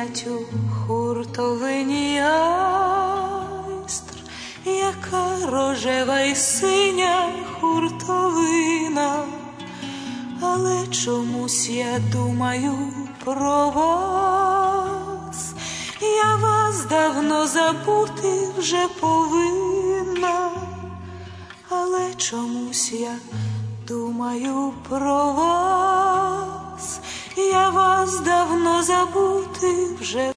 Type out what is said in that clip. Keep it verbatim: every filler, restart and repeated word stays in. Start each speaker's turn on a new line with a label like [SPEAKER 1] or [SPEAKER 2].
[SPEAKER 1] стоять у хуртовині айстр, яка рожева й синя хуртовина. Але чомусь я думаю про вас, я вас давно забути вже повинна. Але чомусь я думаю про вас, я вас давно забути вже